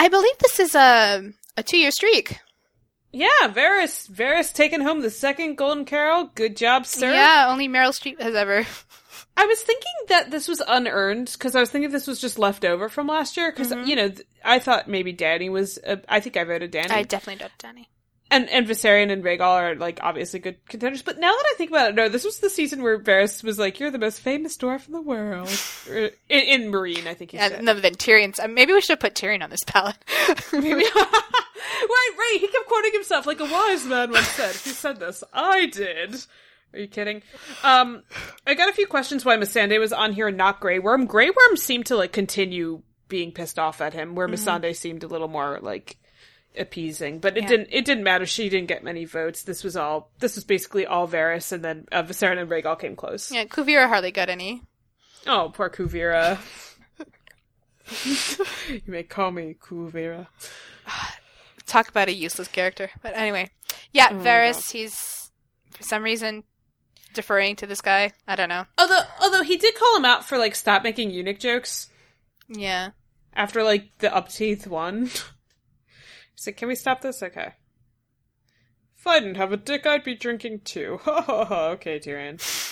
I believe this is a 2-year streak. Yeah, Varys taking home the second Golden Carol. Good job, sir. Yeah, only Meryl Streep has ever. I was thinking that this was unearned, because I was thinking this was just left over from last year, because, I thought maybe Dany was, I think I voted Dany. I definitely voted Dany. And Viserion and Rhaegal are, like, obviously good contenders, but now that I think about it, no, this was the season where Varys was like, you're the most famous dwarf in the world. in Meereen, I think he said. And then Tyrion's, maybe we should have put Tyrion on this ballot. Maybe. Right, he kept quoting himself like a wise man once said. Who said this? I did. Are you kidding? I got a few questions why Missandei was on here and not Grey Worm. Grey Worm seemed to, like, continue being pissed off at him, where Missandei seemed a little more, like, appeasing. But it didn't matter. She didn't get many votes. This was basically all Varys, and then Viserion and Rhaegal came close. Yeah, Kuvira hardly got any. Oh, poor Kuvira. You may call me Kuvira. Talk about a useless character. But anyway. Yeah, Varys, he's, for some reason, deferring to this guy. I don't know. Although he did call him out for, like, stop making eunuch jokes. Yeah. After, like, the Upteeth one. He's like, can we stop this? Okay. If I didn't have a dick, I'd be drinking too. Okay, Tyrion.